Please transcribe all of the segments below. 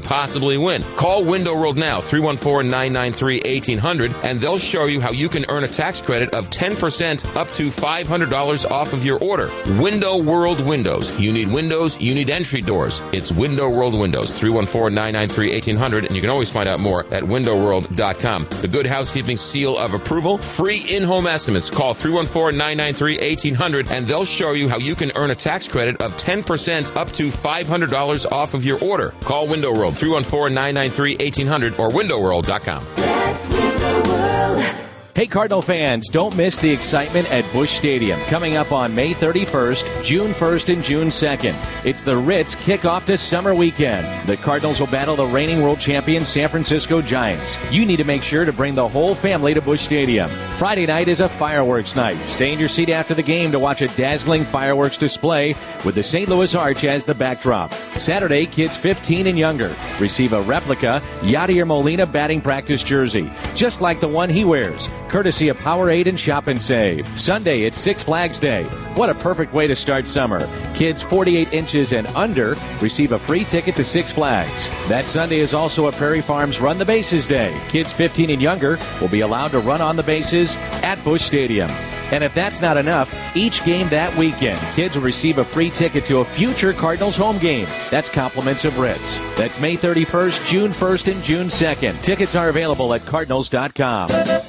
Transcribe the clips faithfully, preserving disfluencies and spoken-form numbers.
possibly win. Call Window World now, three one four, nine nine three, one eight hundred, and they'll show you how you can earn a tax credit of ten percent up to five hundred dollars off of your order. Window World Windows. You need windows, you need entry doors. It's Window World Windows, three one four, nine nine three, one eight hundred, and you can always find out more at window world dot com. The Good Housekeeping seal of approval, free in-home estimates. Call three one four, nine nine three, one eight hundred, and they'll show you how you can earn a tax credit of ten percent up to five hundred dollars off of your order. Call Window World, three one four, nine nine three, one eight hundred, or window world dot com. That's Window World. Hey, Cardinal fans, don't miss the excitement at Busch Stadium coming up on May thirty-first, June first, and June second. It's the Ritz kickoff to summer weekend. The Cardinals will battle the reigning world champion San Francisco Giants. You need to make sure to bring the whole family to Busch Stadium. Friday night is a fireworks night. Stay in your seat after the game to watch a dazzling fireworks display with the Saint Louis Arch as the backdrop. Saturday, kids fifteen and younger receive a replica Yadier Molina batting practice jersey, just like the one he wears, courtesy of Powerade and Shop and Save. Sunday, it's Six Flags Day. What a perfect way to start summer. Kids forty-eight inches and under receive a free ticket to Six Flags. That Sunday is also a Prairie Farms Run the Bases Day. Kids fifteen and younger will be allowed to run on the bases at Busch Stadium. And if that's not enough, each game that weekend, kids will receive a free ticket to a future Cardinals home game. That's compliments of Ritz. That's May thirty-first, June first, and June second. Tickets are available at cardinals dot com.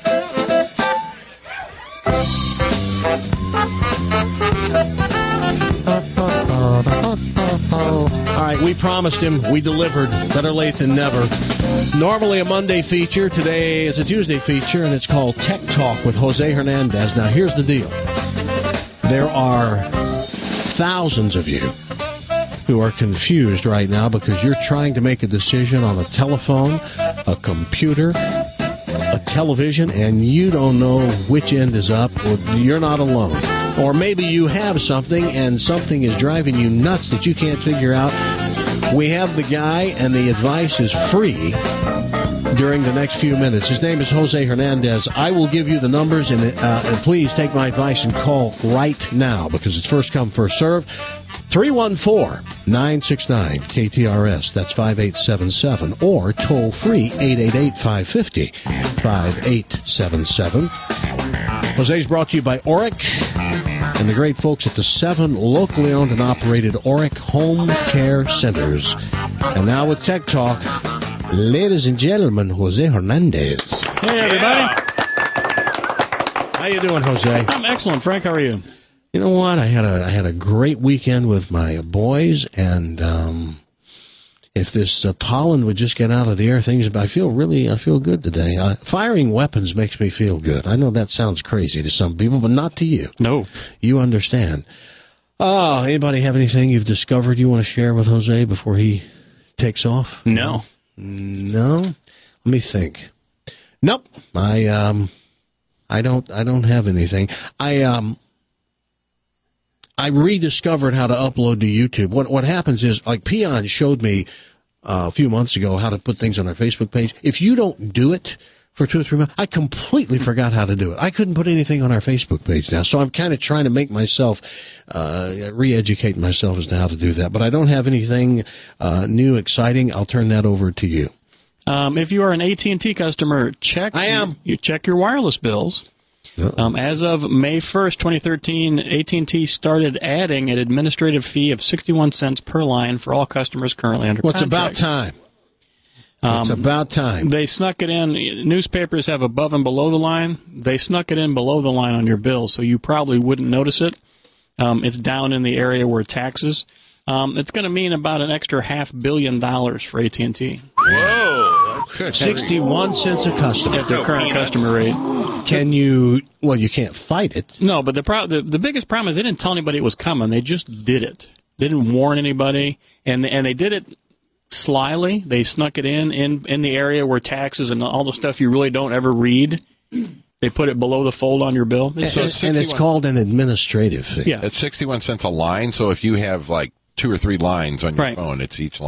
All right, we promised him. We delivered. Better late than never. Normally a Monday feature. Today is a Tuesday feature, and it's called Tech Talk with Jose Hernandez. Now, here's the deal. There are thousands of you who are confused right now because you're trying to make a decision on a telephone, a computer, a television, and you don't know which end is up. Well, you're not alone. Or maybe you have something and something is driving you nuts that you can't figure out. We have the guy, and the advice is free during the next few minutes. His name is Jose Hernandez. I will give you the numbers, and, uh, and please take my advice and call right now because it's first come, first serve. three one four, nine six nine, K T R S. That's five eight seven seven. Or toll free, eight eight eight, five five zero, five eight seven seven. Jose's brought to you by Oric and the great folks at the seven locally owned and operated Oric Home Care Centers. And now with Tech Talk, ladies and gentlemen, Jose Hernandez. Hey, everybody. How you doing, Jose? I'm excellent, Frank. How are you? You know what? I had a I had a great weekend with my boys, and um, if this uh, pollen would just get out of the air, things. I feel really I feel good today. Uh, firing weapons makes me feel good. I know that sounds crazy to some people, but not to you. No, you understand. Oh, anybody have anything you've discovered you want to share with Jose before he takes off? No, no. Let me think. Nope. I um, I don't I don't have anything. I um. I rediscovered how to upload to YouTube. What what happens is, like Peon showed me uh, a few months ago how to put things on our Facebook page. If you don't do it for two or three months, I completely forgot how to do it. I couldn't put anything on our Facebook page now, so I'm kind of trying to make myself, uh, re-educate myself as to how to do that. But I don't have anything uh, new, exciting. I'll turn that over to you. Um, if you are an A T and T customer, check. I am. You, you check your wireless bills. Um, as of May first, twenty thirteen, A T and T started adding an administrative fee of sixty-one cents per line for all customers currently under What's contract. about time? Um, it's about time. They snuck it in. Newspapers have above and below the line. They snuck it in below the line on your bill, so you probably wouldn't notice it. Um, it's down in the area where taxes. Um, it's going to mean about an extra half billion dollars for A T and T. Whoa. sixty-one cents a customer. At their current customer rate. Can you, well, you can't fight it. No, but the, pro- the the biggest problem is they didn't tell anybody it was coming. They just did it. They didn't warn anybody, and and they did it slyly. They snuck it in, in, in the area where taxes and all the stuff you really don't ever read. They put it below the fold on your bill. And, so it's and it's called an administrative fee. Yeah. It's sixty-one cents a line, so if you have like two or three lines on your right. phone, it's each line.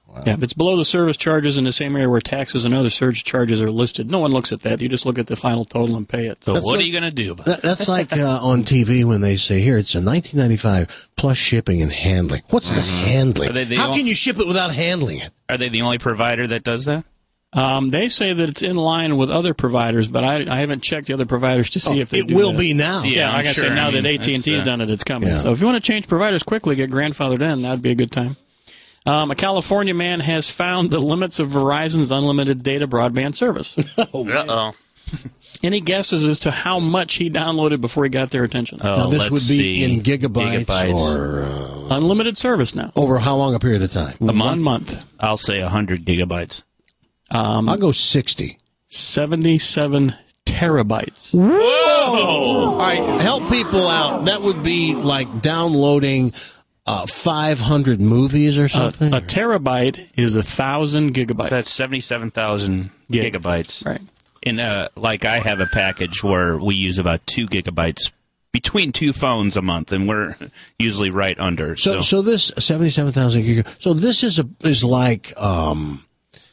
Yeah, if it's below the service charges in the same area where taxes and other surge charges are listed, no one looks at that. You just look at the final total and pay it. So That's what like- are you going to do about That, it? that's like uh, on T V when they say, here, it's a nineteen ninety-five plus shipping and handling. What's the handling? Are they the How only- can you ship it without handling it? Are they the only provider that does that? Um, they say that it's in line with other providers, but I, I haven't checked the other providers to see Oh, if they it do will that. be now. Yeah, I'm like I sure. said, now I mean, that A T and T's that's, uh, done it, it's coming. Yeah. So if you want to change providers quickly, get grandfathered in, that would be a good time. Um, a California man has found the limits of Verizon's unlimited data broadband service. Uh-oh. Any guesses as to how much he downloaded before he got their attention? Oh, Now, this let's would be see. in gigabytes, Gigabytes. or uh, Unlimited service now. over how long a period of time? A One month? month. I'll say one hundred gigabytes. I'll go sixty. seventy-seven terabytes. All right, help people out. That would be like downloading uh, five hundred movies or A, something? a terabyte is a thousand gigabytes. That's seventy-seven thousand Gig. gigabytes. Right. And uh, like I have a package where we use about two gigabytes between two phones a month, and we're usually right under. so, So, so this seventy-seven thousand gig. So this is a is like um.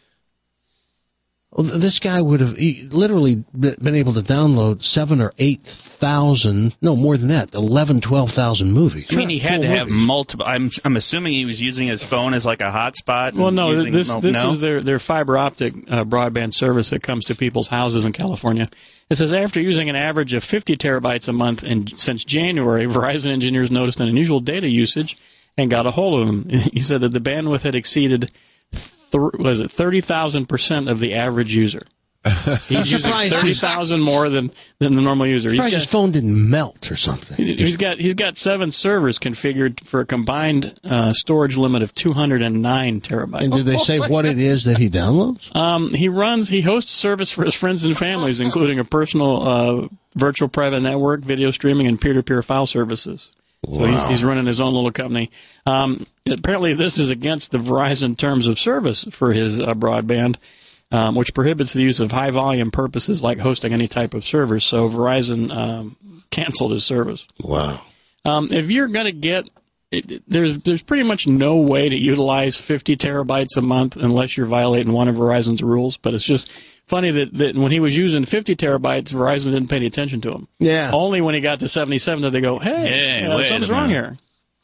well, This guy would have he literally been able to download seven or eight thousand, no more than that, eleven, twelve thousand movies. I mean, he had Full to have movies. multiple. I'm I'm assuming he was using his phone as like a hotspot. and Well, no, using- this no, this no? is their, their fiber optic uh, broadband service that comes to people's houses in California. It says after using an average of fifty terabytes a month and since January, Verizon engineers noticed an unusual data usage and got a hold of him. He said that the bandwidth had exceeded th- was it thirty thousand percent of the average user. He's using surprised thirty he's- thousand more than, than the normal user. He's Surprised his got, phone didn't melt or something. he's got he's got seven servers configured for a combined uh, storage limit of two hundred nine terabytes. And did they say what it is that he downloads? Um, he runs, he hosts service for his friends and families, including a personal uh, virtual private network, video streaming, and peer-to-peer file services. So he's, he's running his own little company. Um, apparently, this is against the Verizon terms of service for his uh, broadband, um, which prohibits the use of high-volume purposes like hosting any type of servers. So Verizon um, canceled his service. Wow. Um, if you're going to get it, it- there's there's pretty much no way to utilize fifty terabytes a month unless you're violating one of Verizon's rules. But it's just funny that, that when he was using fifty terabytes, Verizon didn't pay any attention to him. Yeah. Only when he got to seventy-seven did they go, hey, Hey, uh, wait a something's wrong minute. here.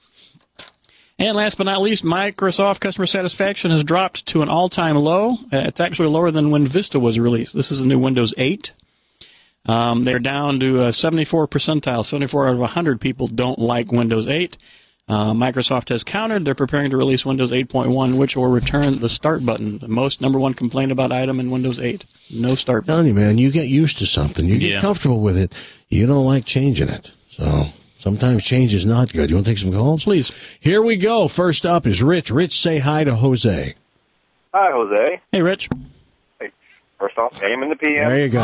And last but not least, Microsoft customer satisfaction has dropped to an all-time low. Uh, It's actually lower than when Vista was released. This is the new Windows eight. Um, they're down to a seventy-four percentile. seventy-four out of one hundred people don't like Windows eight. Uh, Microsoft has countered. They're preparing to release Windows eight point one, which will return the start button. The most number one complaint about item in Windows eight. No start button. telling you, man, you get used to something. You get Yeah. comfortable with it. You don't like changing it. So sometimes change is not good. You want to take some calls? Please. Here we go. First up is Rich. Rich, say hi to Jose. Hi, Jose. Hey, Rich. Hey, first off, A M and the P M. There you go.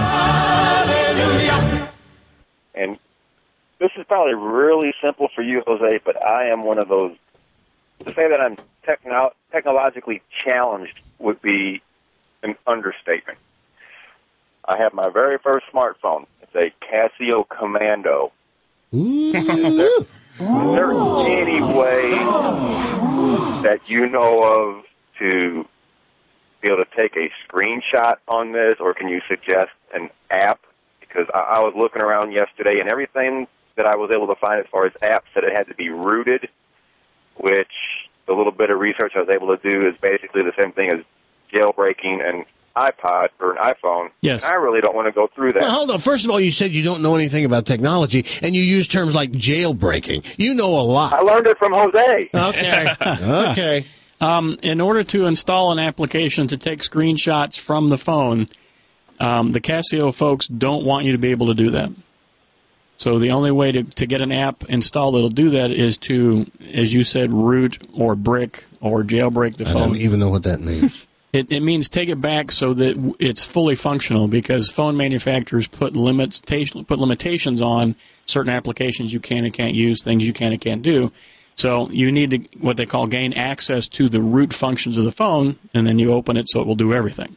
And this is probably really simple for you, Jose, but I am one of those. To say that I'm techno- technologically challenged would be an understatement. I have my very first smartphone. It's a Casio Commando. Is there, is there any way that you know of to be able to take a screenshot on this, or can you suggest an app? Because I, I was looking around yesterday, and everything that I was able to find as far as apps said it had to be rooted, which the little bit of research I was able to do is basically the same thing as jailbreaking an iPod or an iPhone. Yes. And I really don't want to go through that. Well, hold on. First of all, you said you don't know anything about technology, and you use terms like jailbreaking. You know a I lot. learned it from Jose. Okay. Okay. Um, in order to install an application to take screenshots from the phone, um, the Casio folks don't want you to be able to do that. So the only way to, to get an app installed that'll do that is to, as you said, root or brick or jailbreak the I phone. don't even know what that means. It, it means take it back so that w- it's fully functional, because phone manufacturers put limits put limitations on certain applications you can and can't use, things you can and can't do. So you need to what they call gain access to the root functions of the phone, and then you open it so it will do everything.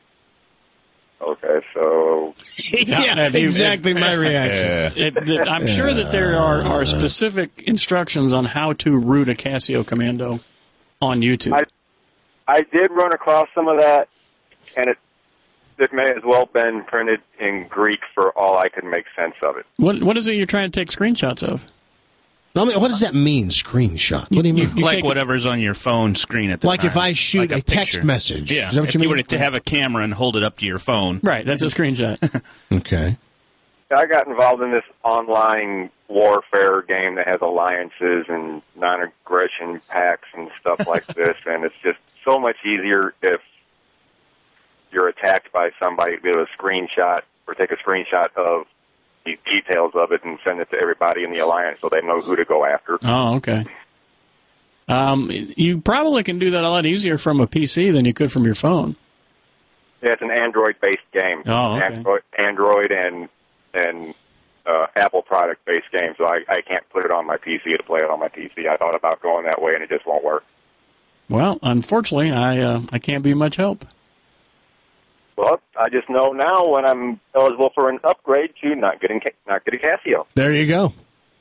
Okay, so yeah, if you- exactly my reaction. It, that I'm sure that there are, are specific instructions on how to root a Casio Commando on YouTube. I- I did run across some of that, and it it may as well have been printed in Greek for all I could make sense of it. What What is it you're trying to take screenshots of? I mean, what does that mean, screenshot? What do you mean? You like take- whatever's on your phone screen at the Like time. if I shoot Like a, text picture. message. Yeah. Is that what if you you mean? were to have a camera and hold it up to your phone. Right, that's a screenshot. Okay. I got involved in this online warfare game that has alliances and non-aggression pacts and stuff like this, and it's just so much easier if you're attacked by somebody to do a screenshot or take a screenshot of the details of it and send it to everybody in the alliance so they know who to go after. Oh, okay. Um, you probably can do that a lot easier from a P C than you could from your phone. Yeah, it's an Android-based game. Oh, okay. Android, Android and and uh, Apple product-based game, so I, I can't put it on my P C to play it on my P C. I thought about going that way, and it just won't work. Well, unfortunately, I uh, I can't be much help. Well, I just know now when I'm eligible for an upgrade to not getting not get a Casio. There you go.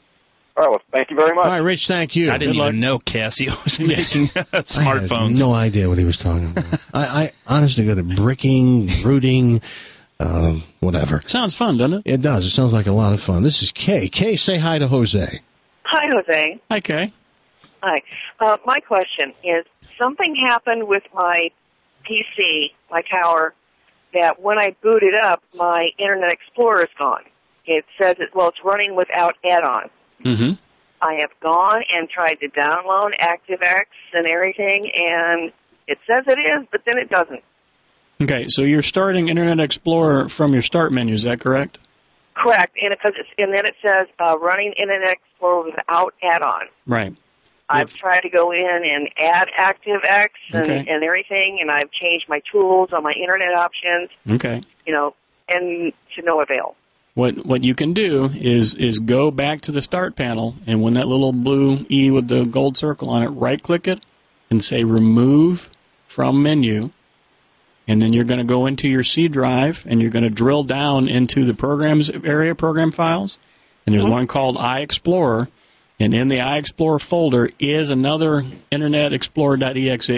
All right, well, thank you very much. All right, Rich, thank you. I didn't Good luck. even know Casio was making smartphones. I had no idea what he was talking about. I, I honestly got it. Bricking, rooting, um, whatever. Sounds fun, doesn't it? It does. It sounds like a lot of fun. This is Kay. Kay, say hi to Jose. Hi, Jose. Hi, Kay. Hi. Uh, my question is, something happened with my P C, my tower, that when I boot it up, my Internet Explorer is gone. It says, it, well, it's running without add-on. Mm-hmm. I have gone and tried to download ActiveX and everything, and it says it is, but then it doesn't. Okay, so you're starting Internet Explorer from your start menu, is that correct? Correct, and, it, it's, and then it says uh, running Internet Explorer without add-on. Right. I've tried to go in and add ActiveX and, Okay. and everything, and I've changed my tools on my Internet options, Okay. you know, and to no avail. What what you can do is is go back to the start panel, and when that little blue E with the gold circle on it, right-click it and say Remove from Menu, and then you're going to go into your C drive, and you're going to drill down into the Programs area, Program Files, and there's Mm-hmm. one called iExplorer, and in the iExplorer folder is another Internet Explorer.exe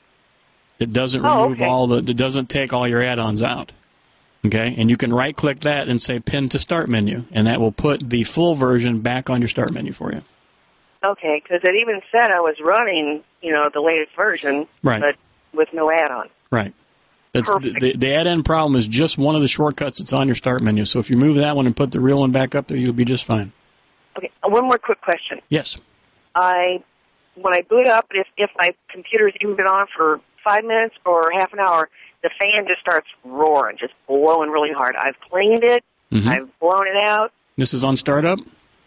that doesn't Oh, remove okay. all the, that doesn't take all your add-ons out. Okay, and you can right-click that and say Pin to Start Menu, and that will put the full version back on your Start Menu for you. Okay, because it even said I was running, you know, the latest version, Right. but with no add-on. Right. That's the, Perfect. the, the add-in problem is just one of the shortcuts that's on your Start Menu. So if you move that one and put the real one back up there, you'll be just fine. Okay, one more quick question. Yes. I, when I boot up, if, if my computer's even been on for five minutes or half an hour, the fan just starts roaring, just blowing really hard. I've cleaned it. Mhm. I've blown it out. This is on startup?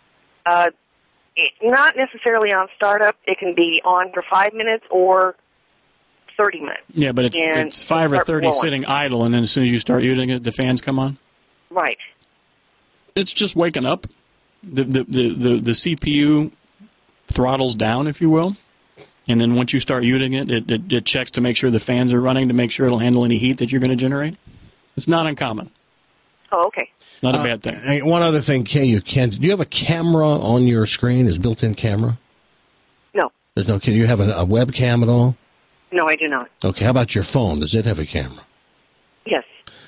Uh, it, not necessarily on startup. It can be on for five minutes or thirty minutes. Yeah, but it's And it's five or start thirty blowing. sitting idle, and then as soon as you start using it, the fans come on. Right. It's just waking up. The the, the, the, the C P U throttles down, if you will. And then once you start using it, it, it, it checks to make sure the fans are running to make sure it'll handle any heat that you're going to generate. It's not uncommon. Oh, okay. It's not a Uh, bad thing. Hey, one other thing, Kay, you can. Do you have a camera on your screen? Is built-in camera? No. There's no. Can you have a, a webcam at all? No, I do not. Okay. How about your phone? Does it have a camera? Yes.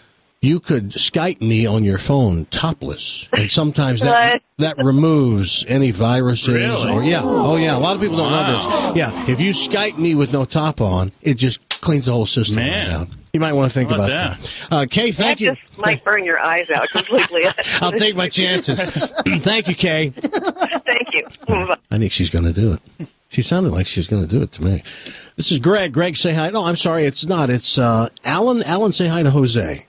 You could Skype me on your phone topless, and sometimes that What? that removes any viruses. Really? Or yeah, oh yeah. A lot of people don't know this. Yeah, if you Skype me with no top on, it just cleans the whole system Man. right out. You might want to think How about about that. Uh, Kay, thank that you. just might burn your eyes out completely. I'll take my chances. Thank you, Kay. Thank you. Bye. I think she's going to do it. She sounded like she's going to do it to me. This is Greg. Greg, say hi. No, I'm sorry, it's not. It's uh, Alan. Alan, say hi to Jose.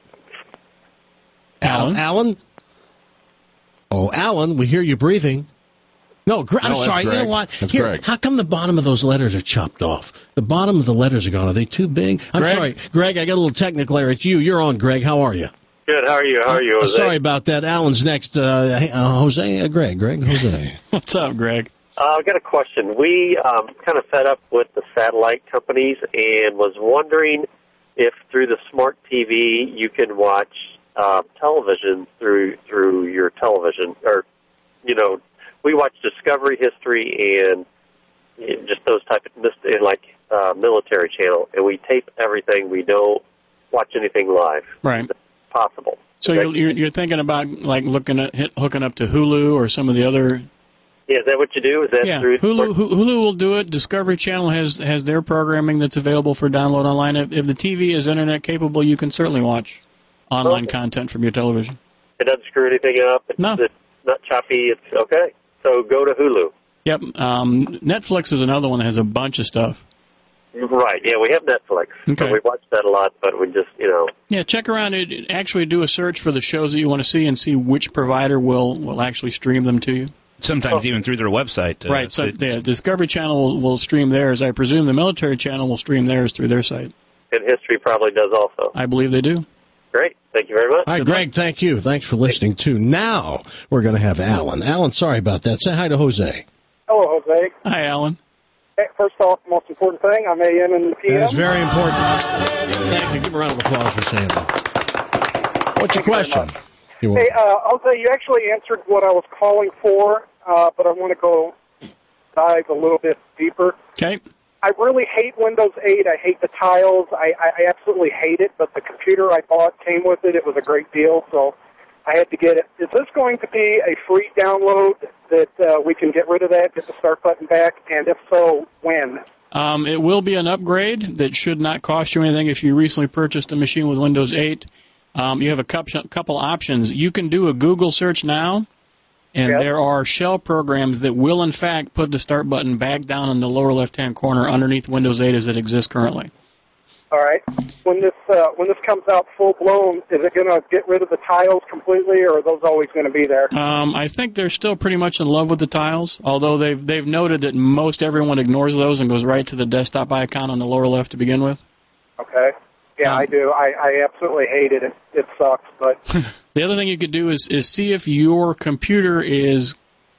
Alan? Alan? Oh, Alan, we hear you breathing. No, Gre- I'm No, that's sorry. You know Greg. what? That's Here, Greg. how come the bottom of those letters are chopped off? The bottom of the letters are gone. Are they too big? I'm Greg? sorry. Greg, I got a little technical error. It's you. You're on, Greg. How are you? Good. How are you? How are you, Uh, Jose? sorry about that. Alan's next. Uh, hey, uh, Jose? Uh, Greg. Greg, Jose. What's up, Greg? Uh, I've got a question. We um, kind of fed up with the satellite companies and was wondering if through the smart T V you can watch uh, television through through your television, or you know, we watch Discovery, History, and you know, just those type of and like uh, military channel, and we tape everything. We don't watch anything live. Right. It's possible. So you're, you're you're thinking about like looking at hit, hooking up to Hulu or some of the other. Yeah, is that what you do? Is that Yeah, through Hulu Hu- Hulu will do it. Discovery Channel has has their programming that's available for download online. If, if the T V is internet capable, you can certainly watch online Okay. content from your television. It doesn't screw anything up. It's, No. it's not choppy. It's okay. So go to Hulu. Yep. Um, Netflix is another one that has a bunch of stuff. Right. Yeah, we have Netflix. Okay. So we watch that a lot, but we just, you know. Yeah, check around. It, actually, do a search for the shows that you want to see and see which provider will, will actually stream them to you. Sometimes even through their website. Uh, right. So it's- the Discovery Channel will, will stream theirs. I presume the Military Channel will stream theirs through their site. And History probably does also. I believe they do. Great. Thank you very much. All right, Greg, thank you. Thanks for listening, too. Now we're going to have Alan. Alan, sorry about that. Say hi to Jose. Hello, Jose. Hi, Alan. Hey, first off, most important thing, I'm A M and P M. That's very important. Thank you. Give a round of applause for saying that. What's your question? You want- Hey, uh, Jose, you actually answered what I was calling for, uh, but I want to go dive a little bit deeper. Okay. I really hate Windows eight. I hate the tiles. I, I, I absolutely hate it, but the computer I bought came with it. It was a great deal, so I had to get it. Is this going to be a free download that uh, we can get rid of that, get the start button back, and if so, when? Um, it will be an upgrade that should not cost you anything if you recently purchased a machine with Windows eight. Um, you have a couple, couple options. You can do a Google search now, and Yep. there are shell programs that will, in fact, put the start button back down in the lower left-hand corner underneath Windows eight as it exists currently. All right. When this uh, when this comes out full blown, is it going to get rid of the tiles completely, or are those always going to be there? Um, I think they're still pretty much in love with the tiles, although they've they've noted that most everyone ignores those and goes right to the desktop icon on the lower left to begin with. Okay. Yeah, Um, I do. I, I absolutely hate it. It, it sucks, but The other thing you could do is, is see if your computer is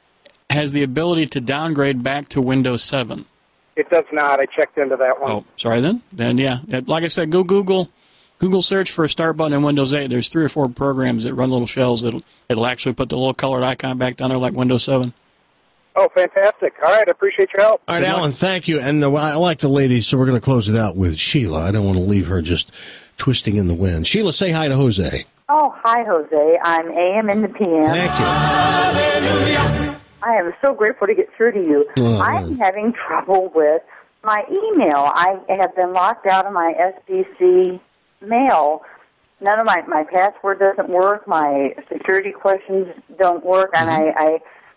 has the ability to downgrade back to Windows seven. it does not. I checked into that one. Oh, sorry then. Then yeah, It- like I said, go Google Google search for a start button in Windows eight. There's three or four programs that run little shells that'll it'll actually put the little colored icon back down there like Windows seven. Oh, fantastic. All right, I appreciate your help. All right, Alan, thank you. And uh, I like the ladies, so we're going to close it out with Sheila. I don't want to leave her just twisting in the wind. Sheila, say hi to Jose. Oh, hi, Jose. I'm A M in the P M. Thank you. I am so grateful to get through to you. Oh, I'm having trouble with my email. I have been locked out of my S B C mail. None of my, my password doesn't work. My security questions don't work. And I, I,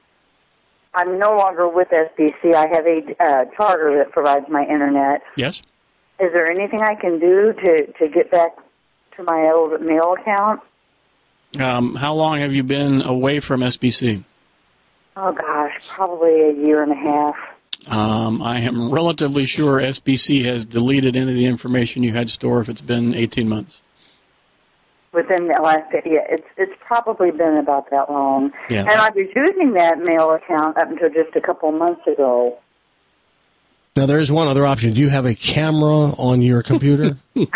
I'm no longer with S B C. I have a uh, charter that provides my internet. Yes. Is there anything I can do to, to get back to my old mail account? Um, how long have you been away from S B C? Oh, gosh, probably a year and a half. Um, I am relatively sure S B C has deleted any of the information you had stored if it's been eighteen months. Within the last, yeah, it's it's probably been about that long. Yeah. And I was using that mail account up until just a couple months ago. Now, there is one other option. Do you have a camera on your computer? No,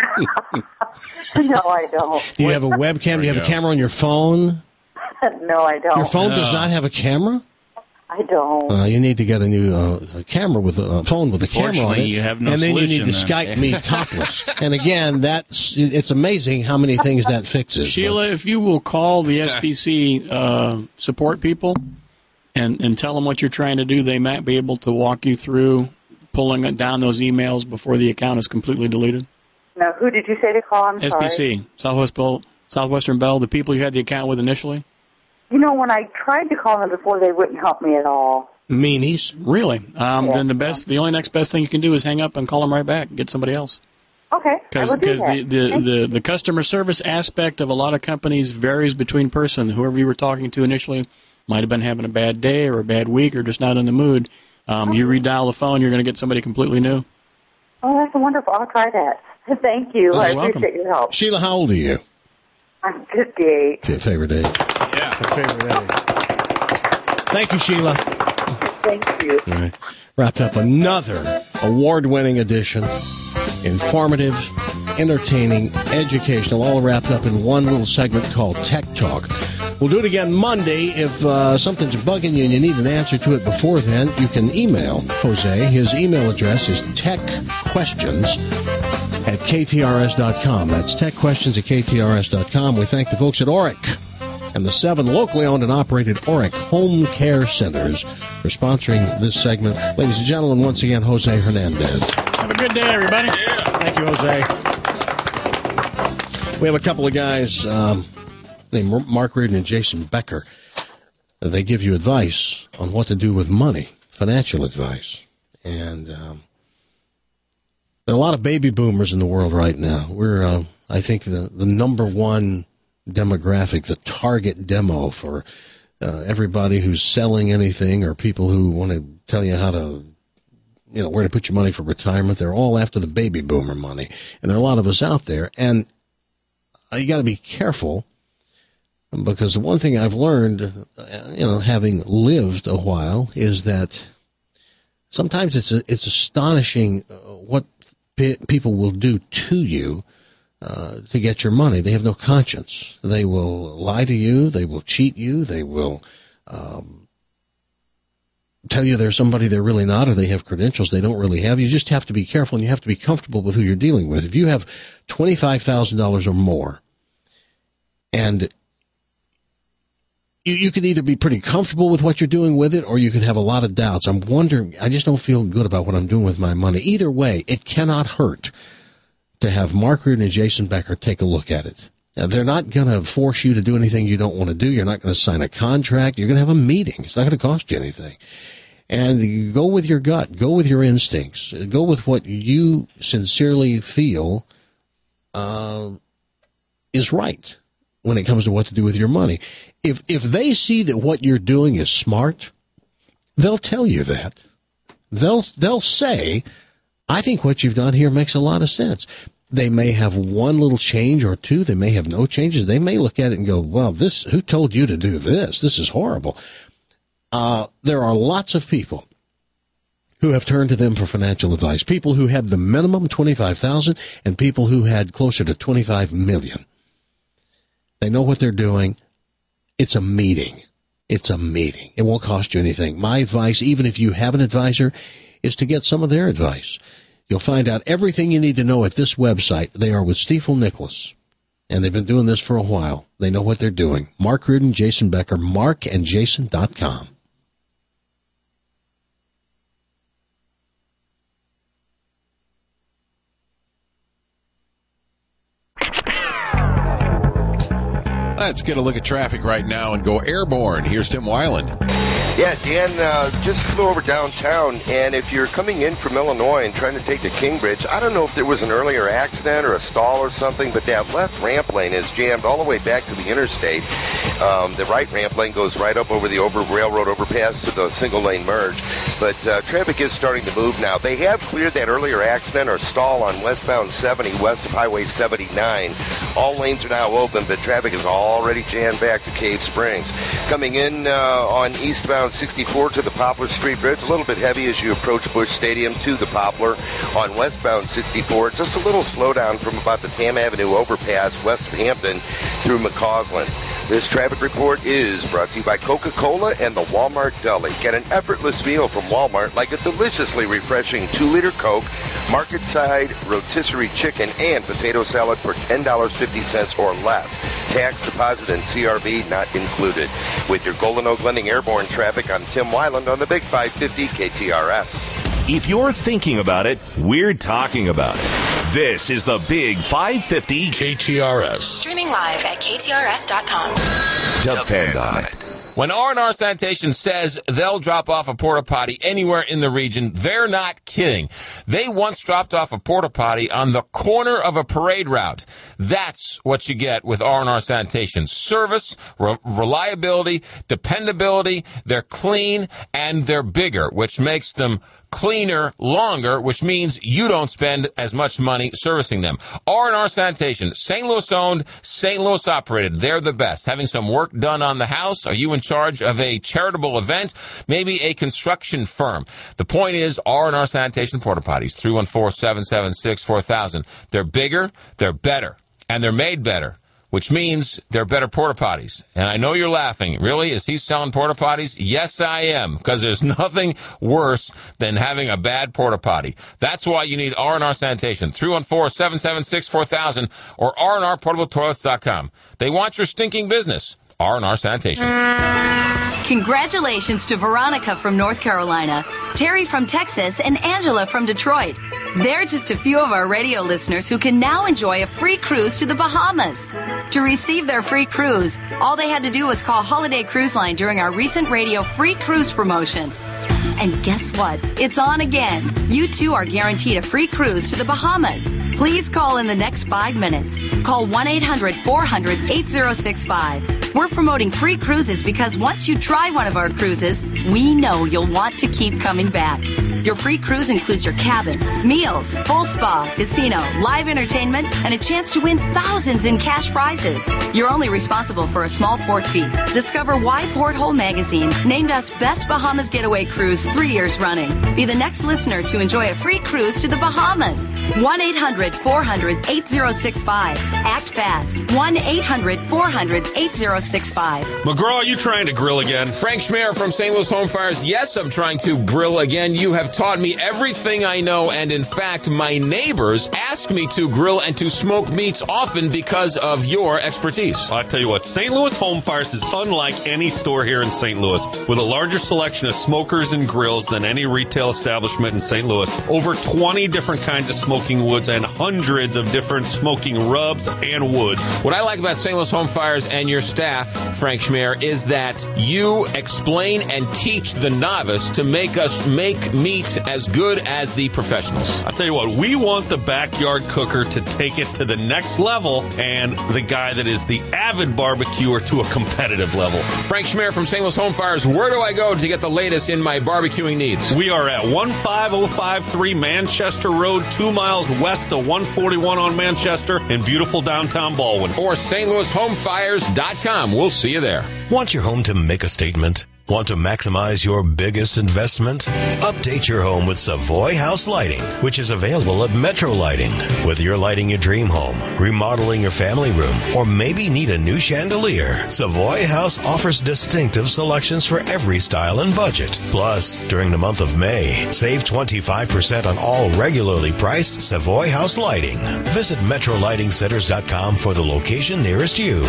I don't. Do you have a webcam? Do you have a camera on your phone? No, I don't. Your phone does not have a camera? I don't. Uh, you need to get a new uh, a camera with a, a phone with a camera on Fortunately, it. you have no and then you need to solution Skype then. me topless. And again, that's it's amazing how many things that fixes. Sheila, if you will call the S B C uh, support people and, and tell them what you're trying to do, they might be able to walk you through pulling down those emails before the account is completely deleted. Now, who did you say to call? I'm S B C, sorry. Southwest Bell, Southwestern Bell, the people you had the account with initially? You know, when I tried to call them before, they wouldn't help me at all. Meanies. Really? Um, Yeah. Then the best, the only next best thing you can do is hang up and call them right back and get somebody else. Okay, I Because will do the, that. the, Thank the, the customer service aspect of a lot of companies varies between person. Whoever you were talking to initially might have been having a bad day or a bad week or just not in the mood. Um, you redial the phone, you're going to get somebody completely new. Oh, that's wonderful. I'll try that. Thank you. Oh, I you're welcome. appreciate your help. Sheila, how old are you? I'm fifty-eight. Your favorite age. Yeah. Favorite age. Thank you, Sheila. Thank you. All right. Wrapped up another award-winning edition. Informative, entertaining, educational, all wrapped up in one little segment called Tech Talk We'll do it again Monday. If uh, something's bugging you and you need an answer to it before then, you can email Jose. His email address is techquestions at k t r s dot com. That's techquestions at k t r s dot com. We thank the folks at Oric and the seven locally owned and operated Oric Home Care Centers for sponsoring this segment. Ladies and gentlemen, once again, Jose Hernandez. Have a good day, everybody. Thank you, Jose. We have a couple of guys um, named Mark Reardon and Jason Becker. They give you advice on what to do with money, financial advice. And um, there are a lot of baby boomers in the world right now. We're, uh, I think, the, the number one demographic, the target demo for uh, everybody who's selling anything or people who want to tell you how to, you know, where to put your money for retirement. They're all after the baby boomer money. And there are a lot of us out there. And you got to be careful, because the one thing I've learned, you know, having lived a while, is that sometimes it's a, it's astonishing what pe- people will do to you uh, to get your money. They have no conscience. They will lie to you. They will cheat you. They will um, tell you they're somebody they're really not, or they have credentials they don't really have. You just have to be careful, and you have to be comfortable with who you're dealing with. If you have twenty-five thousand dollars or more, and you, you can either be pretty comfortable with what you're doing with it, or you can have a lot of doubts. I'm wondering, I just don't feel good about what I'm doing with my money. Either way, it cannot hurt to have Mark Reardon and Jason Becker take a look at it. Now, they're not going to force you to do anything you don't want to do. You're not going to sign a contract. You're going to have a meeting. It's not going to cost you anything. And you go with your gut. Go with your instincts. Go with what you sincerely feel uh, is right when it comes to what to do with your money. If if they see that what you're doing is smart, they'll tell you that. They'll they'll say, I think what you've done here makes a lot of sense. They may have one little change or two. They may have no changes. They may look at it and go, well, this, who told you to do this? This is horrible. Uh, there are lots of people who have turned to them for financial advice. People who had the minimum twenty-five thousand dollars and people who had closer to twenty-five million dollars. They know what they're doing. It's a meeting. It's a meeting. It won't cost you anything. My advice, even if you have an advisor, is to get some of their advice. You'll find out everything you need to know at this website. They are with Stifel Nicolaus, and they've been doing this for a while. They know what they're doing. Mark Reardon, Jason Becker, mark and jason dot com. Let's get a look at traffic right now and go airborne. Here's Tim Weiland. Yeah, Dan, uh, just flew over downtown, and if you're coming in from Illinois and trying to take the Kingbridge, I don't know if there was an earlier accident or a stall or something, but that left ramp lane is jammed all the way back to the interstate. Um, the right ramp lane goes right up over the over railroad overpass to the single-lane merge, but uh, traffic is starting to move now. They have cleared that earlier accident or stall on westbound seventy west of Highway seventy-nine. All lanes are now open, but traffic is already jammed back to Cave Springs. Coming in uh, on eastbound sixty-four to the Poplar Street Bridge, a little bit heavy as you approach Busch Stadium to the Poplar. On westbound sixty-four, just a little slowdown from about the Tam Avenue overpass west of Hampton through McCausland. This traffic report is brought to you by Coca-Cola and the Walmart Deli. Get an effortless meal from Walmart like a deliciously refreshing two-liter Coke, market-side rotisserie chicken, and potato salad for ten dollars and fifty cents or less. Tax, deposit, and C R V not included. With your Golden Oak Lending Airborne traffic, I'm Tim Weiland on the Big five fifty K T R S. If you're thinking about it, we're talking about it. This is the Big five fifty K T R S. Streaming live at K T R S dot com. Depend on it. When R and R Sanitation says they'll drop off a porta potty anywhere in the region, they're not kidding. They once dropped off a porta potty on the corner of a parade route. That's what you get with R and R Sanitation. Service, re- reliability, dependability. They're clean and they're bigger, which makes them cleaner longer, which means you don't spend as much money servicing them. R and R Sanitation, Saint Louis owned, Saint Louis operated. They're the best. Having some work done on the house? Are you in charge of a charitable event? Maybe a construction firm. The point is R and R Sanitation Porta Potties, three one four, seven seven six, four thousand. They're bigger, they're better, and they're made better which means they're better porta potties. And I know you're laughing. Really? Is he selling porta potties? Yes, I am, because there's nothing worse than having a bad porta potty. That's why you need R and R Sanitation. three one four, seven seven six, four thousand or R and R portable toilets dot com. They want your stinking business. R and R Sanitation. Congratulations to Veronica from North Carolina, Terry from Texas, and Angela from Detroit. They're just a few of our radio listeners who can now enjoy a free cruise to the Bahamas. To receive their free cruise, all they had to do was call Holiday Cruise Line during our recent radio free cruise promotion. And guess what? It's on again. You too are guaranteed a free cruise to the Bahamas. Please call in the next five minutes. Call one eight hundred, four hundred, eight oh six five. We're promoting free cruises because once you try one of our cruises, we know you'll want to keep coming back. Your free cruise includes your cabin, meals, full spa, casino, live entertainment, and a chance to win thousands in cash prizes. You're only responsible for a small port fee. Discover why Porthole Magazine named us Best Bahamas Getaway Cruise three years running. Be the next listener to enjoy a free cruise to the Bahamas. one eight hundred, four hundred, eight oh six five. Act fast. one eight hundred, four hundred, eight oh six five. McGraw, are you trying to grill again? Frank Schmear from Saint Louis Home Fires. Yes, I'm trying to grill again. You have taught me everything I know, and in fact, my neighbors ask me to grill and to smoke meats often because of your expertise. I tell you what, Saint Louis Home Fires is unlike any store here in Saint Louis, with a larger selection of smokers and grills than any retail establishment in Saint Louis. Over twenty different kinds of smoking woods and hundreds of different smoking rubs and woods. What I like about Saint Louis Home Fires and your staff, Frank Schmear, is that you explain and teach the novice to make us make meat as good as the professionals. I'll tell you what, we want the backyard cooker to take it to the next level and the guy that is the avid barbecuer to a competitive level. Frank Schmear from Saint Louis Home Fires, where do I go to get the latest in my barbecuing needs? We are at one five oh five three Manchester Road, two miles west of one forty-one on Manchester in beautiful downtown Baldwin. Or S T Louis Home Fires dot com. We'll see you there. Want your home to make a statement? Want to maximize your biggest investment? Update your home with Savoy House Lighting, which is available at Metro Lighting. Whether you're lighting your dream home, remodeling your family room, or maybe need a new chandelier, Savoy House offers distinctive selections for every style and budget. Plus, during the month of May, save twenty-five percent on all regularly priced Savoy House Lighting. Visit Metro Lighting Centers dot com for the location nearest you.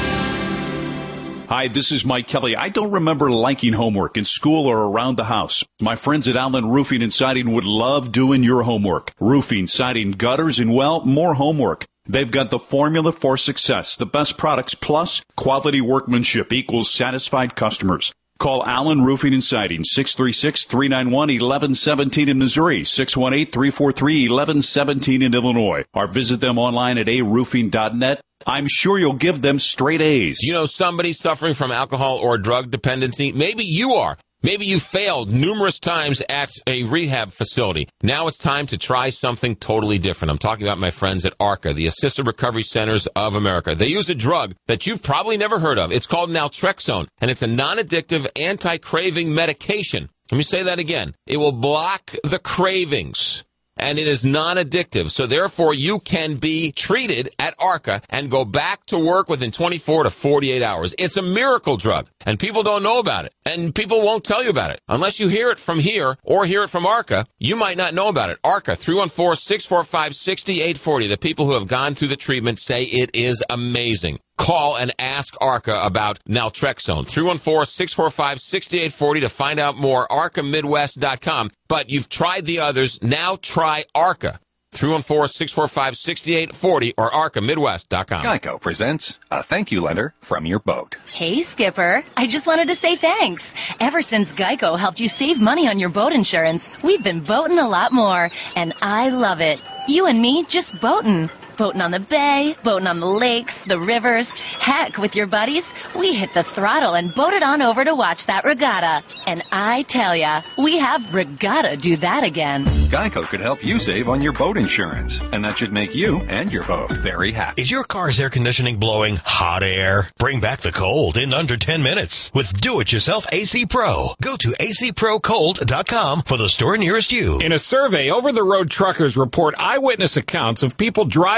Hi, this is Mike Kelly. I don't remember liking homework in school or around the house. My friends at Allen Roofing and Siding would love doing your homework. Roofing, siding, gutters, and, well, more homework. They've got the formula for success. The best products plus quality workmanship equals satisfied customers. Call Allen Roofing and Siding, six three six, three nine one, one one one seven in Missouri, six one eight, three four three, one one one seven in Illinois, or visit them online at a roofing dot net. I'm sure you'll give them straight A's. You know somebody suffering from alcohol or drug dependency? Maybe you are. Maybe you failed numerous times at a rehab facility. Now it's time to try something totally different. I'm talking about my friends at ARCA, the Assisted Recovery Centers of America. They use a drug that you've probably never heard of. It's called naltrexone, and it's a non-addictive anti-craving medication. Let me say that again. It will block the cravings. And it is non-addictive, so therefore you can be treated at ARCA and go back to work within twenty-four to forty-eight hours. It's a miracle drug, and people don't know about it, and people won't tell you about it. Unless you hear it from here or hear it from ARCA, you might not know about it. ARCA, three one four, six four five, six eight four zero. The people who have gone through the treatment say it is amazing. Call and ask ARCA about naltrexone, three one four, six four five, six eight four zero to find out more, arca midwest dot com. But you've tried the others, now try ARCA, three one four, six four five, six eight four zero or arca midwest dot com. Geico presents a thank you letter from your boat. Hey, Skipper. I just wanted to say thanks. Ever since Geico helped you save money on your boat insurance, we've been boating a lot more, and I love it. You and me just boating. Boating on the bay, boating on the lakes, the rivers. Heck, with your buddies, we hit the throttle and boated on over to watch that regatta. And I tell ya, we have regatta do that again. Geico could help you save on your boat insurance, and that should make you and your boat very happy. Is your car's air conditioning blowing hot air? Bring back the cold in under ten minutes with Do-It-Yourself A C Pro. Go to A C Pro Cold dot com for the store nearest you. In a survey, over-the-road truckers report eyewitness accounts of people driving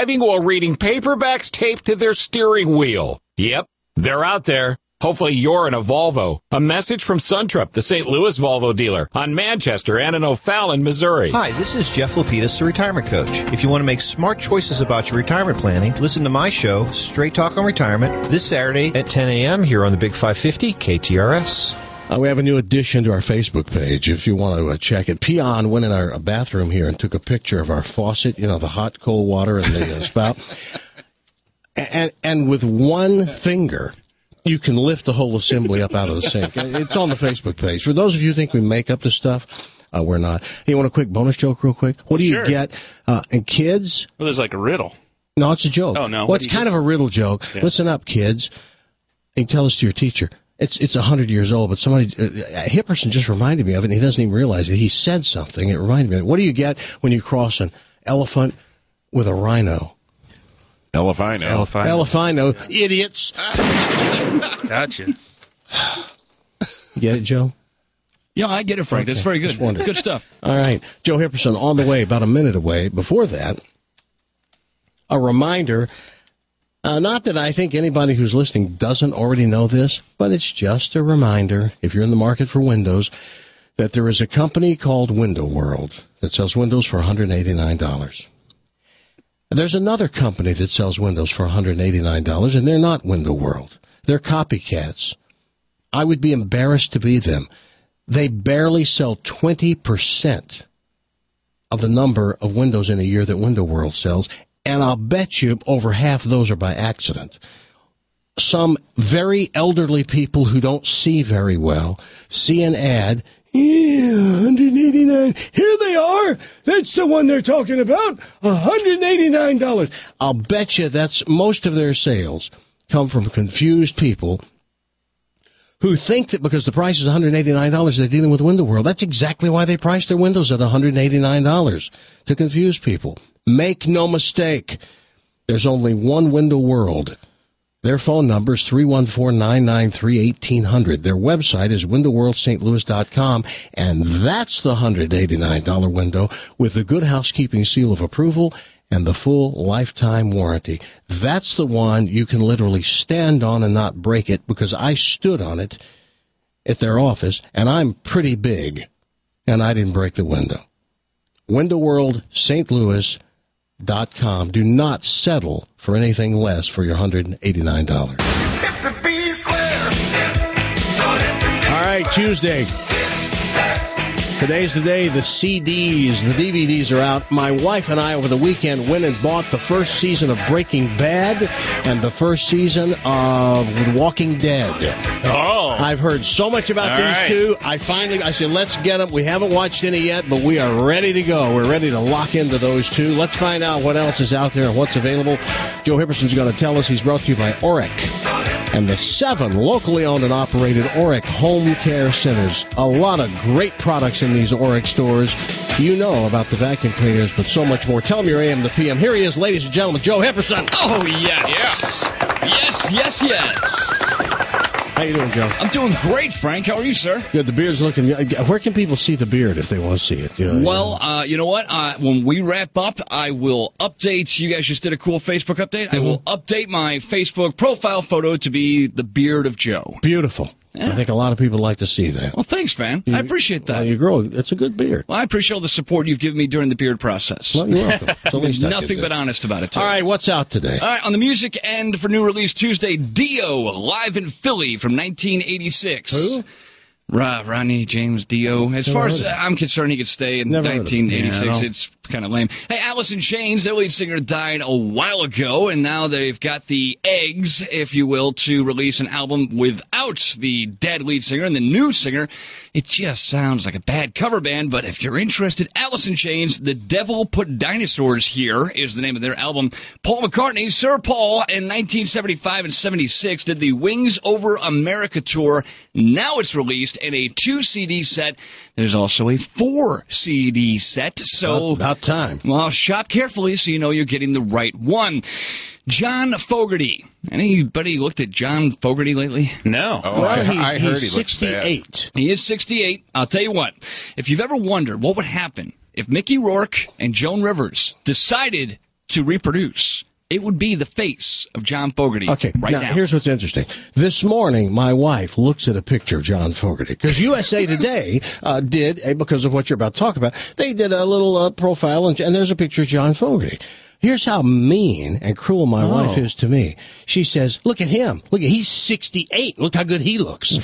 driving while reading paperbacks taped to their steering wheel. Yep, they're out there. Hopefully you're in a Volvo. A message from Suntrup, the Saint Louis Volvo dealer, on Manchester and in O'Fallon, Missouri. Hi, this is Jeff Lapidus, the Retirement Coach. If you want to make smart choices about your retirement planning, listen to my show, Straight Talk on Retirement, this Saturday at ten a.m. here on the Big five fifty K T R S. Uh, we have a new addition to our Facebook page if you want to uh, check it. Peon went in our bathroom here and took a picture of our faucet, you know, the hot, cold water and the uh, spout. And, and with one finger, you can lift the whole assembly up out of the sink. It's on the Facebook page. For those of you who think we make up this stuff, uh, we're not. Hey, you want a quick bonus joke real quick? What do you Sure. get? Uh, and kids... Well, there's like a riddle. No, it's a joke. Oh, no. Well, What it's do you kind do? of a riddle joke. Yeah. Listen up, kids. And tell this to your teacher. It's it's a hundred years old, but somebody, uh, Hipperson just reminded me of it, and he doesn't even realize it. He said something. It reminded me of it. What do you get when you cross an elephant with a rhino? Elephino. Elephino. Idiots. Gotcha. You get it, Joe? Yeah, I get it, Frank. That's Okay, very just good. wondered. Good stuff. All right. Joe Hipperson on the way, about a minute away. Before that, a reminder, uh, not that I think anybody who's listening doesn't already know this, but it's just a reminder, if you're in the market for windows, that there is a company called Window World that sells windows for one hundred eighty-nine dollars. There's another company that sells windows for one hundred eighty-nine dollars, and they're not Window World. They're copycats. I would be embarrassed to be them. They barely sell twenty percent of the number of windows in a year that Window World sells, and I'll bet you over half of those are by accident. Some very elderly people who don't see very well see an ad. Yeah, one hundred eighty-nine dollars. Here they are. That's the one they're talking about. one hundred eighty-nine dollars. I'll bet you that's most of their sales come from confused people who think that because the price is one hundred eighty-nine dollars, they're dealing with Window World. That's exactly why they price their windows at one hundred eighty-nine dollars, to confuse people. Make no mistake, there's only one Window World. Their phone number is three one four, nine nine three, one eight zero zero. Their website is window world st louis dot com, and that's the one hundred eighty-nine dollars window with the Good Housekeeping seal of approval and the full lifetime warranty. That's the one you can literally stand on and not break it, because I stood on it at their office, and I'm pretty big, and I didn't break the window. window world st louis dot com. Do not settle for anything less for your one hundred eighty-nine dollars. All right, Tuesday. Today's the day the C Ds, the D V Ds are out. My wife and I over the weekend went and bought the first season of Breaking Bad and the first season of Walking Dead. Oh. I've heard so much about All these right. two. I finally, I said, let's get them. We haven't watched any yet, but we are ready to go. We're ready to lock into those two. Let's find out what else is out there and what's available. Joe Hipperson's going to tell us. He's brought to you by Oric and the seven locally owned and operated Oric Home Care Centers. A lot of great products in these Oric stores. You know about the vacuum cleaners, but so much more. Tell them your A M to P M. Here he is, ladies and gentlemen, Joe Hipperson. Oh, yes. Yes, yes, yes. How you doing, Joe? I'm doing great, Frank. How are you, sir? Good. The beard's looking. Where can people see the beard if they want to see it? You know, Well, uh, you know what? Uh, when we wrap up, I will update. You guys just did a cool Facebook update. I will update my Facebook profile photo to be the beard of Joe. Beautiful. Yeah. I think a lot of people like to see that. Well, thanks, man. I appreciate that. Well, you grow. It's a good beard. Well, I appreciate all the support you've given me during the beard process. Well, you're welcome. It's the least I can Nothing do. but honest about it, too. All right, what's out today? All right, on the music end for new release Tuesday, Dio, live in Philly from nineteen eighty-six. Who? Ra- Ronnie James Dio. As Never far as heard of I'm concerned, he could stay in Never heard of him. nineteen eighty-six. Yeah, It's kind of lame. Hey, Alice in Chains, their lead singer died a while ago, and now they've got the eggs, if you will, to release an album without the dead lead singer and the new singer. It just sounds like a bad cover band, but if you're interested, Alice in Chains, The Devil Put Dinosaurs Here is the name of their album. Paul McCartney, Sir Paul, in nineteen seventy-five and seventy-six did the Wings Over America tour. Now it's released in a two C D set. There's also a four C D set. So About, about time. well, shop carefully so you know you're getting the right one. John Fogerty. Anybody looked at John Fogerty lately? No. Oh, Well, I, he's, I heard he's he looks bad. sixty-eight. He is sixty-eight. I'll tell you what. If you've ever wondered what would happen if Mickey Rourke and Joan Rivers decided to reproduce, it would be the face of John Fogerty Okay, right now, now. here's what's interesting. This morning, my wife looks at a picture of John Fogerty because U S A Today uh, did, eh, because of what you're about to talk about, they did a little uh, profile, and, and there's a picture of John Fogerty. Here's how mean and cruel my Oh. wife is to me. She says, look at him. Look at, he's sixty-eight. Look how good he looks.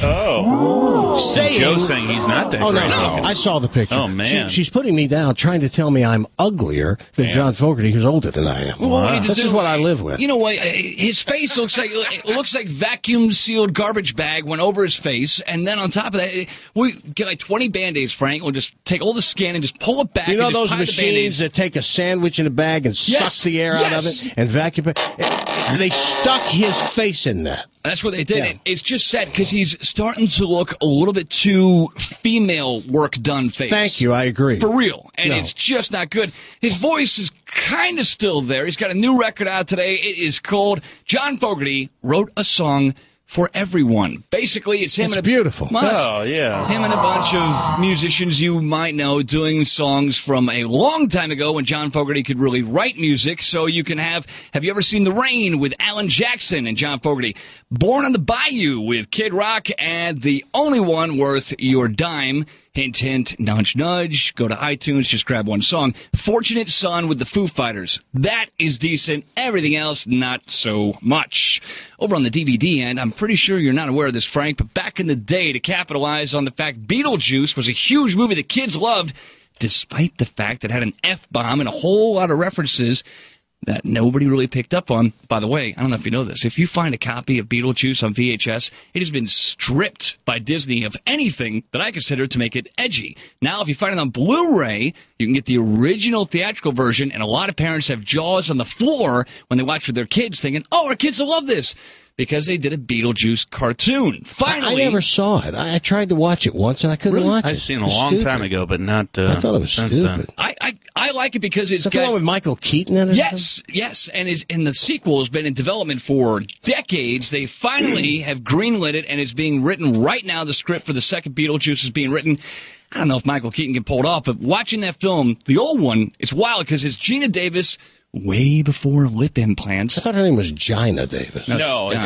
Oh. Saying, Joe's saying he's not that Oh, no, great. no. I saw the picture. Oh, man. She, she's putting me down, trying to tell me I'm uglier than Yeah. John Fogerty, who's older than I am. Well, what we need to This do- is what I live with. You know what? His face looks like it looks like vacuum sealed garbage bag went over his face, and then on top of that, we get like twenty Band-Aids, Frank. We'll just take all the skin and just pull it back. You know and just those tie the machines Band-Aids. that take a sandwich in a bag and Yes, suck the air out of yes. it and vacuum it? They stuck his face in that. That's what they did. Yeah. It- It's just sad because he's starting to look a little bit too female work done face. Thank you. I agree. For real. And No. it's just not good. His voice is kind of still there. He's got a new record out today. It is called John Fogerty Wrote a Song for Everyone. Basically, it's him It's and a beautiful. Must- Oh, yeah. Him and a bunch of musicians you might know doing songs from a long time ago when John Fogerty could really write music. So you can have, have you ever seen The Rain with Alan Jackson and John Fogerty? Born on the Bayou with Kid Rock, and The Only One Worth Your Dime. Hint, hint, nudge, nudge. Go to iTunes, just grab one song. Fortunate Son with the Foo Fighters. That is decent. Everything else, not so much. Over on the D V D end, I'm pretty sure you're not aware of this, Frank, but back in the day, to capitalize on the fact Beetlejuice was a huge movie that kids loved, despite the fact it had an F-bomb and a whole lot of references that nobody really picked up on. By the way, I don't know if you know this. If you find a copy of Beetlejuice on V H S, it has been stripped by Disney of anything that I consider to make it edgy. Now, if you find it on Blu-ray, you can get the original theatrical version, and a lot of parents have jaws on the floor when they watch with their kids thinking, oh, our kids will love this, because they did a Beetlejuice cartoon. Finally. I, I never saw it. I, I tried to watch it once, and I couldn't Really? watch it. I've seen it a was long stupid. time ago, but not. Uh, I thought it was since stupid. then. I, I, I like it because it's Is that the got... one with Michael Keaton in it? Yes, yes, and is and the sequel has been in development for decades. They finally have greenlit it, and it's being written right now. The script for the second Beetlejuice is being written. I don't know if Michael Keaton can pull it off, but watching that film, the old one, it's wild because it's Gina Davis way before lip implants. I thought her name was Gina Davis. No, it's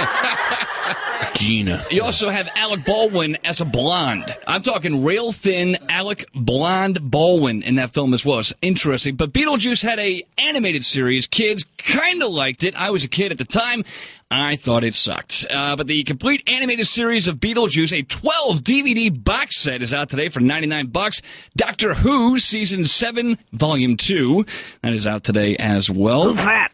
Gina. You also have Alec Baldwin as a blonde. I'm talking rail thin Alec blonde Baldwin in that film as well. It's interesting. But Beetlejuice had a animated series. Kids kind of liked it. I was a kid at the time. I thought it sucked. Uh, but the complete animated series of Beetlejuice, a twelve D V D box set, is out today for ninety-nine bucks. Doctor Who Season seven, Volume two. That is out today as well. Who's that?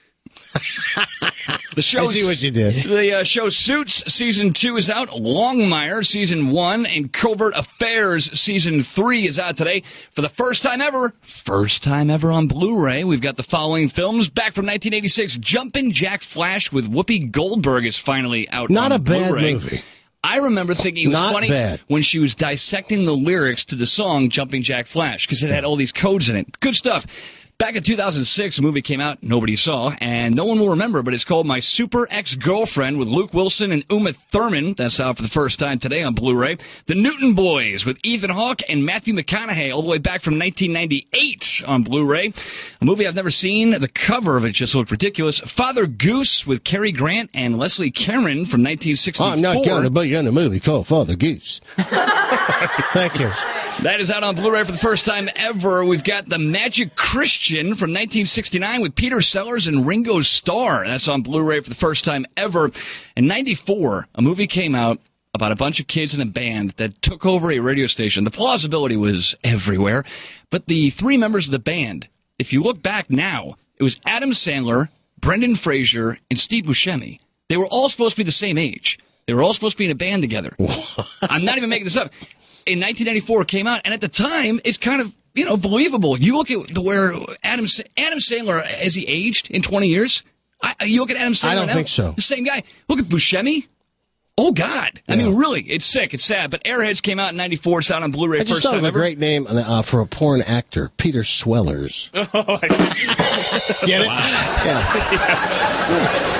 The show, I see what you did. The uh, show Suits Season two is out. Longmire Season one and Covert Affairs Season three is out today. For the first time ever, first time ever on Blu-ray, we've got the following films. Back from nineteen eighty-six, Jumpin' Jack Flash with Whoopi Goldberg is finally out Not on a bad Blu-ray. movie. I remember thinking it was Not funny bad. when she was dissecting the lyrics to the song Jumping Jack Flash because it had all these codes in it. Good stuff. Back in two thousand six, a movie came out nobody saw, and no one will remember, but it's called My Super Ex-Girlfriend with Luke Wilson and Uma Thurman. That's out for the first time today on Blu-ray. The Newton Boys with Ethan Hawke and Matthew McConaughey all the way back from nineteen ninety-eight on Blu-ray. A movie I've never seen. The cover of it just looked ridiculous. Father Goose with Cary Grant and Leslie Caron from nineteen sixty-four. I'm not going to be in a movie called Father Goose. Thank you. That is out on Blu-ray for the first time ever. We've got The Magic Christian from nineteen sixty-nine with Peter Sellers and Ringo Starr. That's on Blu-ray for the first time ever. In ninety-four, a movie came out about a bunch of kids in a band that took over a radio station. The plausibility was everywhere. But the three members of the band, if you look back now, it was Adam Sandler, Brendan Fraser, and Steve Buscemi. They were all supposed to be the same age. They were all supposed to be in a band together. I'm not even making this up. In nineteen ninety-four, it came out, and at the time, it's kind of, you know, believable. You look at the where Adam Adam Sandler, has he aged in twenty years? I, you look at Adam Sandler I don't now, think so. the same guy. Look at Buscemi. Oh, God. I mean, really, it's sick. It's sad. But Airheads came out in ninety-four. It's out on Blu-ray I just first thought time of a ever. great name uh, for a porn actor, Peter Swellers. Get it? Yeah.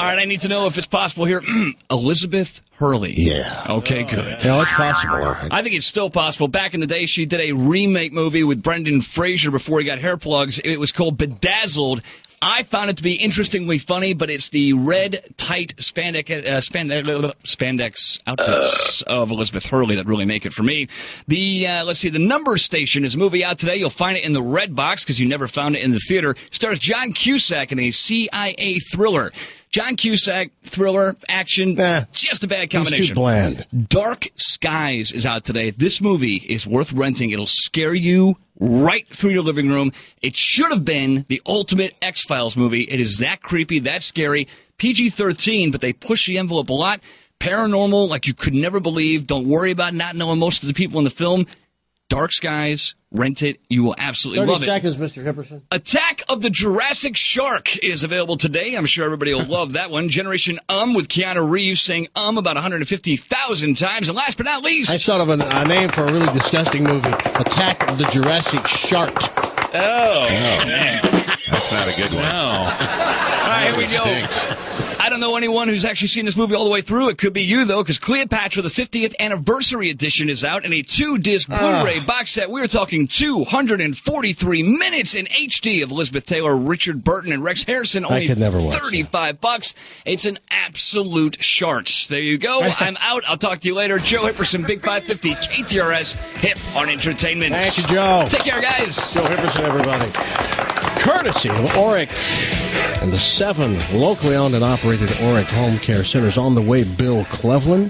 right, I need to know if it's possible here. Elizabeth Hurley. Yeah. Okay, good. Yeah, it's possible. All right. I think it's still possible. Back in the day, she did a remake movie with Brendan Fraser before he got hair plugs. It was called Bedazzled. I found it to be interestingly funny, but it's the red, tight spandex, uh, spandex, spandex outfits uh. of Elizabeth Hurley that really make it for me. The uh, let's see, The Number Station is a movie out today. You'll find it in the red box because you never found it in the theater. Stars John Cusack in a C I A thriller. John Cusack, thriller, action, nah, just a bad combination. He's too bland. Dark Skies is out today. This movie is worth renting. It'll scare you right through your living room. It should have been the ultimate X-Files movie. It is that creepy, that scary. P G thirteen, but they push the envelope a lot. Paranormal, like you could never believe. Don't worry about not knowing most of the people in the film. Dark Skies, rent it. You will absolutely love it. thirty seconds, Mister Hipperson. Attack of the Jurassic Shark is available today. I'm sure everybody will love that one. Generation Um with Keanu Reeves saying um about one hundred fifty thousand times. And last but not least... I thought of a, a name for a really disgusting movie. Attack of the Jurassic Shark. Oh, oh man. That's not a good one. No. All right, here we go. Stinks. I don't know anyone who's actually seen this movie all the way through. It could be you, though, because Cleopatra, the fiftieth Anniversary Edition, is out in a two-disc Blu-ray uh. box set. We're talking two hundred forty-three minutes in H D of Elizabeth Taylor, Richard Burton, and Rex Harrison. Only I could never watch thirty-five bucks. It's an absolute sharts. There you go. I'm out. I'll talk to you later. Joe Hipperson, Big five fifty, K T R S, Hip on Entertainment. Thank you, Joe. Take care, guys. Joe Hipperson, everybody. Courtesy of Oric and the seven locally owned and operated Oric Home Care Centers on the way, Bill Cleveland.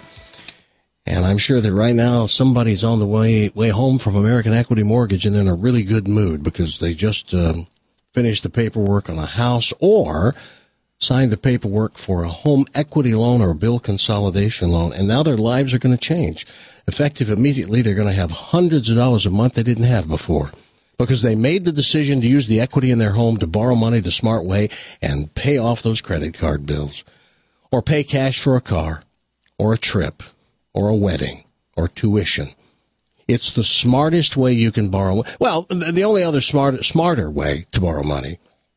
And I'm sure that right now somebody's on the way way home from American Equity Mortgage and in a really good mood because they just um, finished the paperwork on a house or signed the paperwork for a home equity loan or a bill consolidation loan. And now their lives are going to change. Effective immediately, they're going to have hundreds of dollars a month they didn't have before, because they made the decision to use the equity in their home to borrow money the smart way and pay off those credit card bills, or pay cash for a car, or a trip, or a wedding, or tuition. It's the smartest way you can borrow. Well, the only other smart, smarter way to borrow money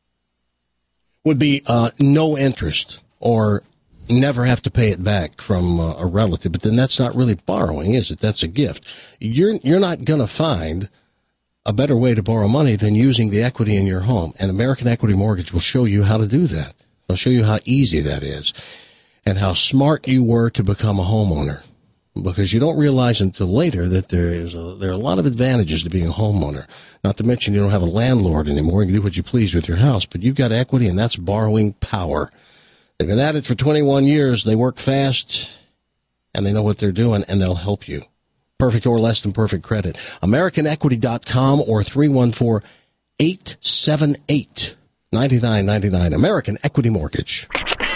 would be uh, no interest, or never have to pay it back from uh, a relative. But then that's not really borrowing, is it? That's a gift. You're you're not going to find a better way to borrow money than using the equity in your home. And American Equity Mortgage will show you how to do that. They'll show you how easy that is and how smart you were to become a homeowner, because you don't realize until later that there is a, there are a lot of advantages to being a homeowner. Not to mention you don't have a landlord anymore. You can do what you please with your house, but you've got equity, and that's borrowing power. They've been at it for twenty-one years. They work fast, and they know what they're doing, and they'll help you. Perfect or less than perfect credit. American Equity dot com or three one four, eight seven eight, nine nine nine nine. American Equity Mortgage.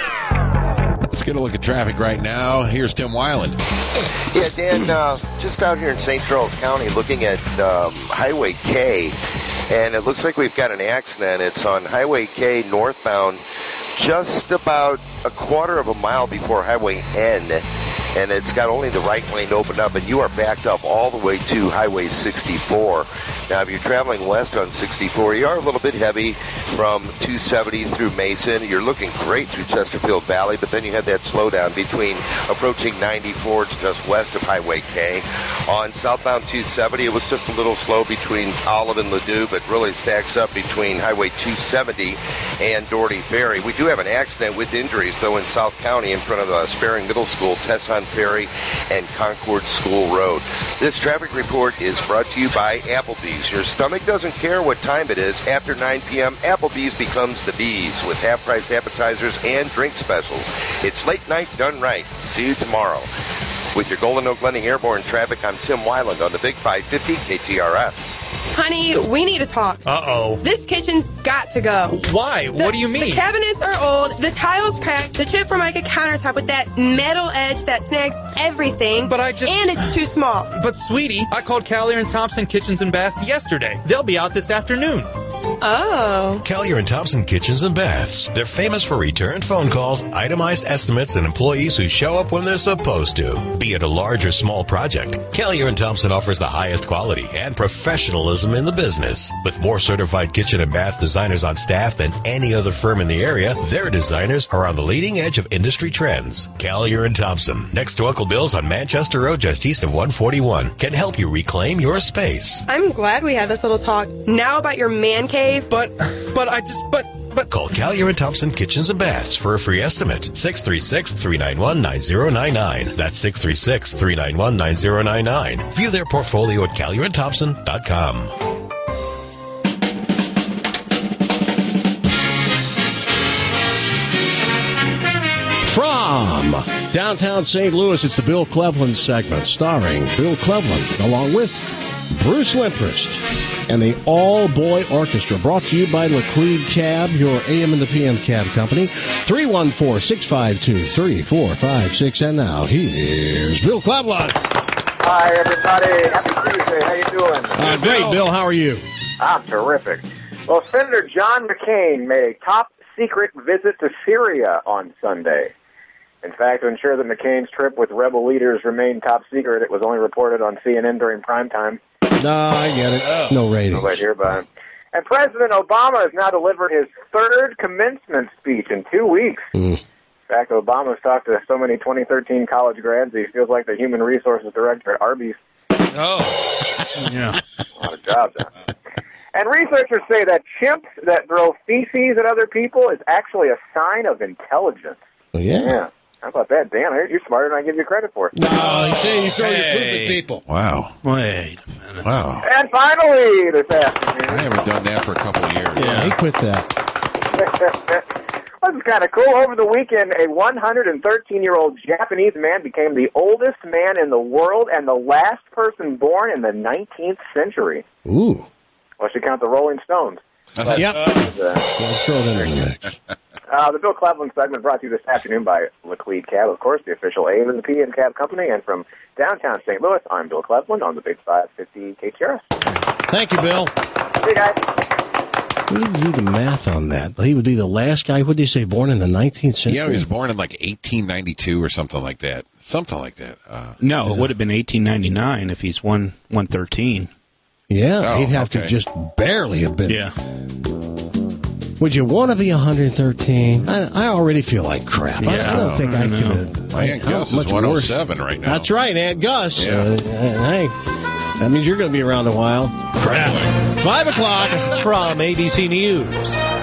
Let's get a look at traffic right now. Here's Tim Weiland. Yeah, Dan, uh, just out here in Saint Charles County looking at um, Highway K, and it looks like we've got an accident. It's on Highway K northbound, just about a quarter of a mile before Highway N, and it's got only the right lane opened up, and you are backed up all the way to Highway sixty-four. Now, if you're traveling west on sixty-four, you are a little bit heavy from two seventy through Mason. You're looking great through Chesterfield Valley, but then you have that slowdown between approaching ninety-four to just west of Highway K. On southbound two seventy, it was just a little slow between Olive and Ladue, but really stacks up between Highway two seventy and Doherty Ferry. We do have an accident with injuries, though, in South County in front of uh, Sperring Middle School, Tesson Ferry, and Concord School Road. This traffic report is brought to you by Applebee's. Your stomach doesn't care what time it is. After nine p.m., Applebee's becomes the bees with half-price appetizers and drink specials. It's late night done right. See you tomorrow. With your Golden Oak Lending Airborne traffic, I'm Tim Weiland on the Big five fifty K T R S. Honey, we need to talk. Uh-oh. This kitchen's got to go. Why? The, what do you mean? The cabinets are old, the tiles cracked, the chip Formica countertop with that metal edge that snags everything. But I just... And it's too small. But, sweetie, I called Callier and Thompson Kitchens and Baths yesterday. They'll be out this afternoon. Oh. Collier and Thompson Kitchens and Baths. They're famous for returned phone calls, itemized estimates, and employees who show up when they're supposed to. Be it a large or small project, Collier and Thompson offers the highest quality and professionalism in the business. With more certified kitchen and bath designers on staff than any other firm in the area, their designers are on the leading edge of industry trends. Collier and Thompson, next to Uncle Bill's on Manchester Road, just east of one forty-one, can help you reclaim your space. I'm glad we had this little talk. Now about your man cave. But, but I just, but, but. Call Collier and Thompson Kitchens and Baths for a free estimate. six three six, three nine one, nine zero nine nine. That's six three six, three nine one, nine zero nine nine. View their portfolio at collier and thompson dot com. From downtown Saint Louis, it's the Bill Cleveland segment, starring Bill Cleveland, along with Bruce Limprist and the all-boy orchestra, brought to you by Laclede Cab, your A M and the P M cab company. three one four, six five two, three four five six. And now, here's Bill Cleveland. Hi, everybody. Happy Tuesday. How you doing? Uh, great, Bill. How are you? I'm terrific. Well, Senator John McCain made a top-secret visit to Syria on Sunday. In fact, to ensure that McCain's trip with rebel leaders remained top secret, it was only reported on C N N during prime time. No, I get it. No ratings. Nobody hear about it. And President Obama has now delivered his third commencement speech in two weeks. Mm. In fact, Obama's talked to so many twenty thirteen college grads, he feels like the human resources director at Arby's. Oh, yeah. A lot of jobs done. And researchers say that chimps that throw feces at other people is actually a sign of intelligence. Well, yeah. Yeah. How about that? Damn, you're smarter than I give you credit for. No, he's saying you throw your food Hey. at people. Wow. Wait a minute. Wow. And finally, this afternoon. I haven't done that for a couple of years. Yeah, he quit that. This is kind of cool. Over the weekend, a one hundred thirteen-year-old Japanese man became the oldest man in the world and the last person born in the nineteenth century. Ooh. Unless you count the Rolling Stones. Uh, yep. Uh, Let's throw it in the mix. uh, the Bill Cleveland segment brought to you this afternoon by Laclede Cab, of course, the official A M and the P M cab company. And from downtown Saint Louis, I'm Bill Cleveland on the Big five fifty K T R S. Thank you, Bill. Hey, guys. We need to do the math on that. He would be the last guy, what did you say, born in the nineteenth century? Yeah, he was born in like eighteen ninety-two or something like that. Something like that. Uh, No, yeah. it would have been eighteen ninety-nine if he's one one thirteen. Yeah, Oh, he'd have okay. to just barely have been. Yeah. Would you want to be one hundred thirteen? I, I already feel like crap. I, Yeah, I don't think I I, know. could. My Aunt Gus is one oh seven right now. That's right, Aunt Gus. Yeah. Uh, hey, that means you're going to be around a while. Crap. Five o'clock. From A B C News.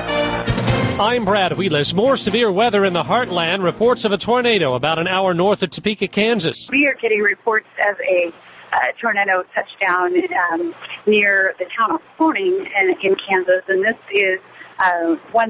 I'm Brad Wheelis. More severe weather in the heartland. Reports of a tornado about an hour north of Topeka, Kansas. We are getting reports of a uh, tornado touchdown um, near the town of Corning in, in Kansas, and this is uh, one